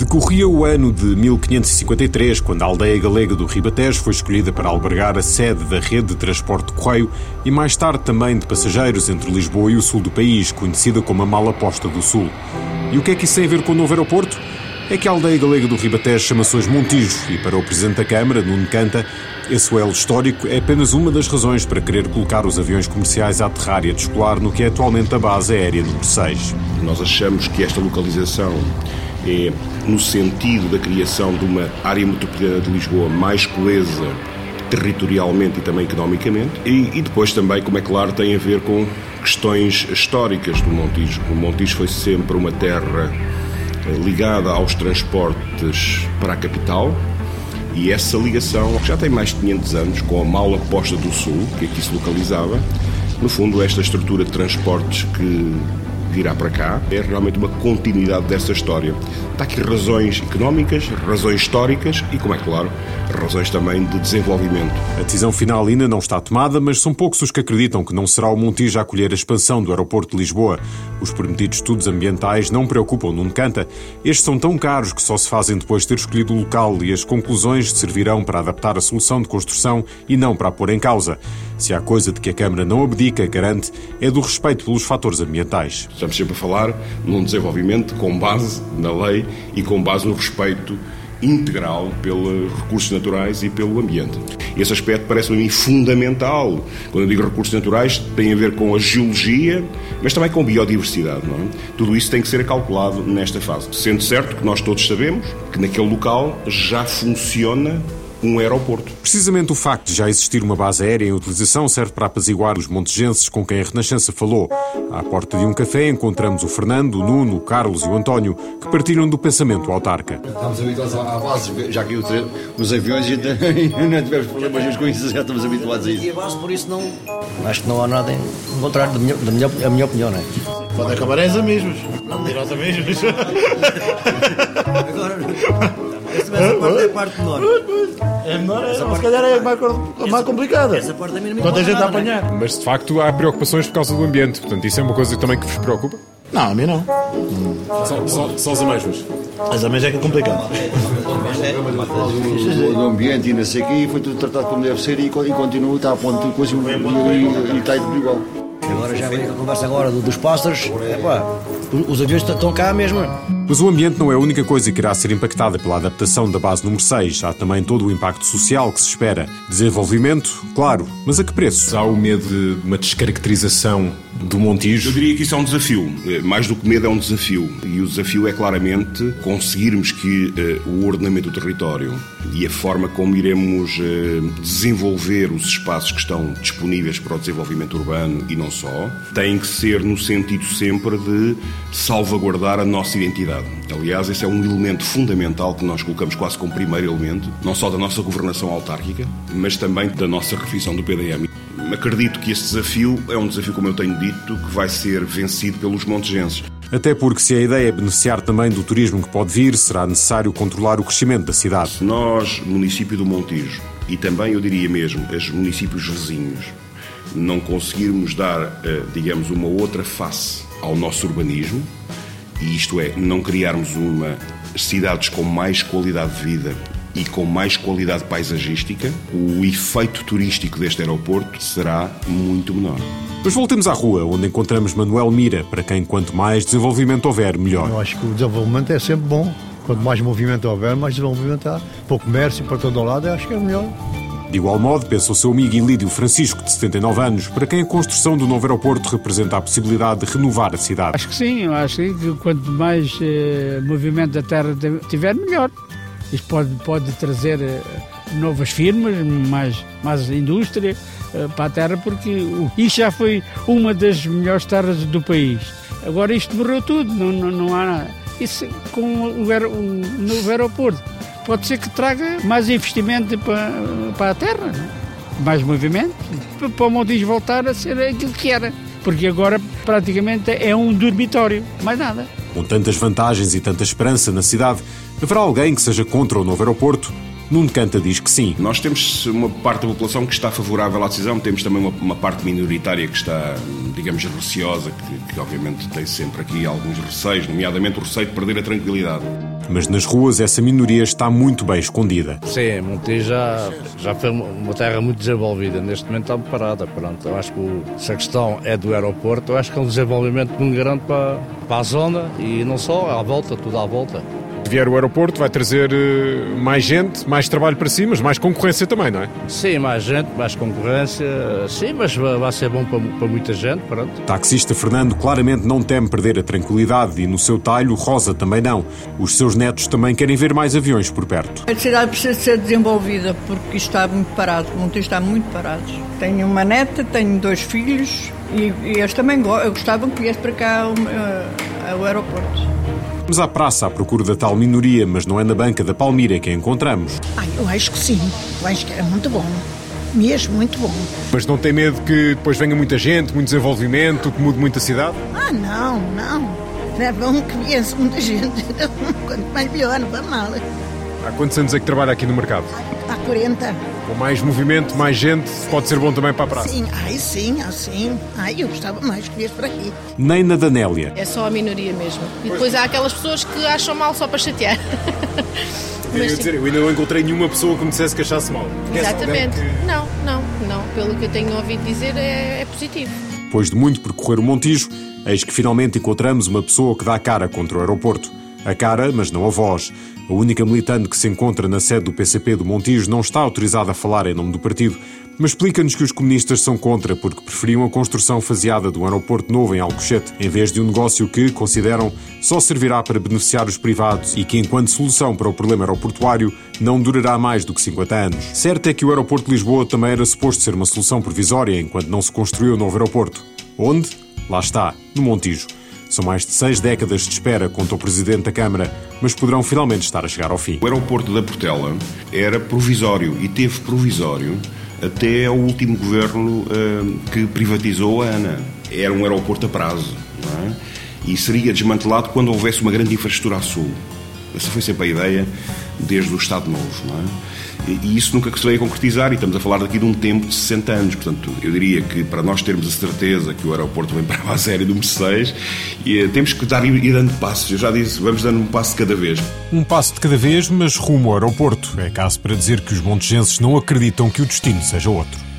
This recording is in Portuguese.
Decorria o ano de 1553, quando a aldeia galega do Ribatejo foi escolhida para albergar a sede da rede de transporte de correio e mais tarde também de passageiros entre Lisboa e o sul do país, conhecida como a Malaposta do Sul. E o que é que isso tem a ver com o novo aeroporto? É que a aldeia galega do Ribatejo chama-se hoje Montijo e para o Presidente da Câmara, Nuno Canta, esse elo histórico é apenas uma das razões para querer colocar os aviões comerciais a aterrar e a descolar no que é atualmente a base aérea número 6. Nós achamos que esta localização é no sentido da criação de uma área metropolitana de Lisboa mais coesa territorialmente e também economicamente e depois também, como é claro, tem a ver com questões históricas do Montijo. O Montijo foi sempre uma terra ligada aos transportes para a capital e essa ligação já tem mais de 500 anos com a Malaposta do Sul, que aqui se localizava. No fundo, esta estrutura de transportes que virá para cá é realmente uma continuidade dessa história. Está aqui razões económicas, razões históricas e, como é claro, razões também de desenvolvimento. A decisão final ainda não está tomada, mas são poucos os que acreditam que não será o Montijo a acolher a expansão do aeroporto de Lisboa. Os prometidos estudos ambientais não preocupam Nuno Canta. Estes são tão caros que só se fazem depois de ter escolhido o local e as conclusões servirão para adaptar a solução de construção e não para a pôr em causa. Se há coisa de que a Câmara não abdica, garante, é do respeito pelos fatores ambientais. Estamos sempre a falar num desenvolvimento com base na lei e com base no respeito integral pelos recursos naturais e pelo ambiente. Esse aspecto parece-me a mim fundamental. Quando eu digo recursos naturais, tem a ver com a geologia, mas também com biodiversidade, não é? Tudo isso tem que ser calculado nesta fase. Sendo certo que nós todos sabemos que naquele local já funciona um aeroporto. Precisamente o facto de já existir uma base aérea em utilização serve para apaziguar os montejenses com quem a Renascença falou. À porta de um café encontramos o Fernando, o Nuno, o Carlos e o António, que partilham do pensamento autarca. Estamos habituados à base, já que os aviões e não tivemos problemas com isso, já estamos habituados a isso. E a base, por isso, não acho que não há nada em contrário da minha opinião, não é? Pode acabar as mesmos. Não dirás a mesmos. Agora, essa parte é a parte menor. É menor, se calhar é mais complicada. Essa parte também não Quanta gente a apanhar. Mas de facto há preocupações por causa do ambiente. Portanto, isso é uma coisa também que vos preocupa? Não, a mim não. Só os ameixos. As ameixas é que é complicado. Do ambiente e não sei o quê, foi tudo tratado como deve ser e continua, está a ponto de coisa e está igual. Agora já vem a conversa agora dos pássaros. Os aviões estão cá mesmo. Mas o ambiente não é a única coisa que irá ser impactada pela adaptação da base número 6. Há também todo o impacto social que se espera. Desenvolvimento, claro, mas a que preço? Há o medo de uma descaracterização do Montijo? Eu diria que isso é um desafio. Mais do que medo, é um desafio. E o desafio é claramente conseguirmos que o ordenamento do território e a forma como iremos desenvolver os espaços que estão disponíveis para o desenvolvimento urbano e não só, tem que ser no sentido sempre de salvaguardar a nossa identidade. Aliás, esse é um elemento fundamental que nós colocamos quase como primeiro elemento, não só da nossa governação autárquica, mas também da nossa revisão do PDM. Acredito que este desafio é um desafio, como eu tenho dito, que vai ser vencido pelos montejenses. Até porque, se a ideia é beneficiar também do turismo que pode vir, será necessário controlar o crescimento da cidade. Se nós, município do Montijo, e também, eu diria mesmo, os municípios vizinhos, não conseguirmos dar, digamos, uma outra face ao nosso urbanismo, e isto é, não criarmos cidades com mais qualidade de vida e com mais qualidade paisagística, o efeito turístico deste aeroporto será muito menor. Mas voltemos à rua, onde encontramos Manuel Mira, para quem quanto mais desenvolvimento houver, melhor. Eu acho que o desenvolvimento é sempre bom. Quanto mais movimento houver, mais desenvolvimento há. Para o comércio, para todo o lado, eu acho que é melhor. De igual modo, pensa o seu amigo Ilídio Francisco, de 79 anos, para quem a construção do novo aeroporto representa a possibilidade de renovar a cidade. Acho que sim, eu acho que quanto mais movimento da terra tiver, melhor. Isto pode trazer novas firmas, mais indústria para a terra, porque isto já foi uma das melhores terras do país. Agora isto morreu tudo, não há nada. Isso com o novo aeroporto pode ser que traga mais investimento para a terra, não? Mais movimento, para o Montijo voltar a ser aquilo que era. Porque agora praticamente é um dormitório, mais nada. Com tantas vantagens e tanta esperança na cidade, haverá alguém que seja contra o novo aeroporto? Nuno Canta diz que sim. Nós temos uma parte da população que está favorável à decisão, temos também uma parte minoritária que está, digamos, receosa, que obviamente tem sempre aqui alguns receios, nomeadamente o receio de perder a tranquilidade. Mas nas ruas essa minoria está muito bem escondida. Sim, Montijo já foi uma terra muito desenvolvida. Neste momento está parada. Pronto, eu acho que se a questão é do aeroporto, eu acho que é um desenvolvimento muito grande para a zona e não só, à volta, tudo à volta. Se vier o aeroporto vai trazer mais gente, mais trabalho para si, mas mais concorrência também, não é? Sim, mais gente, mais concorrência, sim, mas vai ser bom para muita gente, pronto. O taxista Fernando claramente não teme perder a tranquilidade e no seu talho, Rosa também não. Os seus netos também querem ver mais aviões por perto. A cidade precisa ser desenvolvida porque está muito parado, o Montijo está muito parado. Tenho uma neta, tenho 2 filhos e eles também gostavam que viesse para cá ao aeroporto. Vamos à praça à procura da tal minoria, mas não é na banca da Palmira que a encontramos. Eu acho que sim. Eu acho que é muito bom. Mesmo muito bom. Mas não tem medo que depois venha muita gente, muito desenvolvimento, que mude muito a cidade? Não. É bom que viesse muita gente. Quanto mais melhor, não vai mal. Há quantos anos é que trabalha aqui no mercado? Há 40. Com mais movimento, mais gente, pode ser bom também para a praça? Sim. Eu gostava mais que viesse por aqui. Nem na Danélia. É só a minoria mesmo. E depois há aquelas pessoas que acham mal só para chatear. Eu ainda não encontrei nenhuma pessoa que me dissesse que achasse mal. Exatamente. Não. Pelo que eu tenho ouvido dizer, é positivo. Depois de muito percorrer o Montijo, eis que finalmente encontramos uma pessoa que dá a cara contra o aeroporto. A cara, mas não a voz. A única militante que se encontra na sede do PCP do Montijo não está autorizada a falar em nome do partido, mas explica-nos que os comunistas são contra porque preferiam a construção faseada do aeroporto novo em Alcochete, em vez de um negócio que, consideram, só servirá para beneficiar os privados e que, enquanto solução para o problema aeroportuário, não durará mais do que 50 anos. Certo é que o aeroporto de Lisboa também era suposto ser uma solução provisória enquanto não se construiu o novo aeroporto. Onde? Lá está, no Montijo. São mais de 6 décadas de espera, conta o Presidente da Câmara, mas poderão finalmente estar a chegar ao fim. O aeroporto da Portela era provisório e teve provisório até ao último governo que privatizou a ANA. Era um aeroporto a prazo, não é? E seria desmantelado quando houvesse uma grande infraestrutura a sul. Essa foi sempre a ideia desde o Estado Novo, não é? E isso nunca se veio a concretizar e estamos a falar daqui de um tempo de 60 anos. Portanto, eu diria que para nós termos a certeza que o aeroporto vem para a base aérea do Mercedes, temos que ir dando passos. Eu já disse, vamos dando um passo de cada vez. Um passo de cada vez, mas rumo ao aeroporto. É caso para dizer que os montijenses não acreditam que o destino seja outro.